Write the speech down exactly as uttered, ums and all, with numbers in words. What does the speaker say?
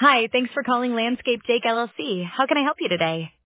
Hi, thanks for calling Landscape Jake L L C. How can I help you today?